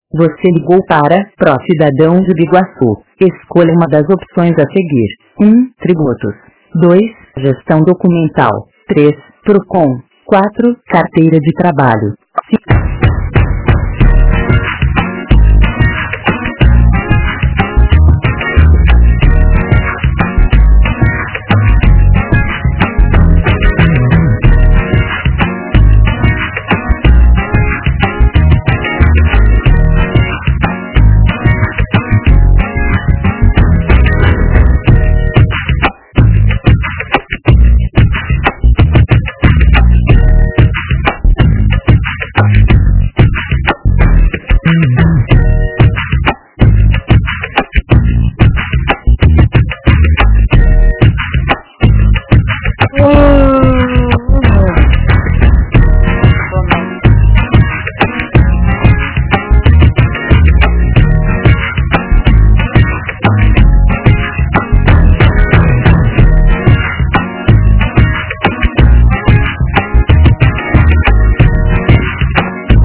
Você ligou para Pró-Cidadão de Biguaçu. Escolha uma das opções a seguir. 1. Tributos. 2. Gestão documental. 3. Procon. 4. Carteira de trabalho.